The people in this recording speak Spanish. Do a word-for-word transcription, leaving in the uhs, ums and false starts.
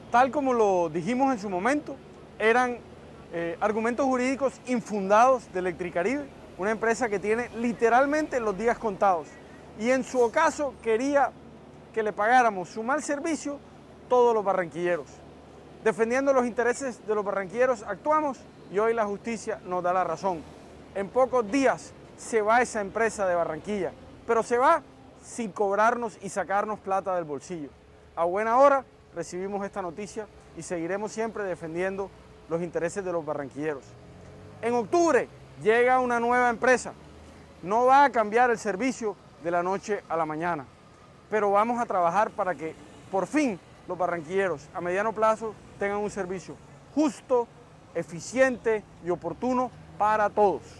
Tal como lo dijimos en su momento, eran eh, argumentos jurídicos infundados de Electricaribe, una empresa que tiene literalmente los días contados. Y en su ocaso quería que le pagáramos su mal servicio todos los barranquilleros. Defendiendo los intereses de los barranquilleros actuamos y hoy la justicia nos da la razón. En pocos días se va esa empresa de Barranquilla, pero se va sin cobrarnos y sacarnos plata del bolsillo. A buena hora recibimos esta noticia y seguiremos siempre defendiendo los intereses de los barranquilleros. En octubre llega una nueva empresa. No va a cambiar el servicio de la noche a la mañana, pero vamos a trabajar para que por fin los barranquilleros a mediano plazo tengan un servicio justo, eficiente y oportuno para todos.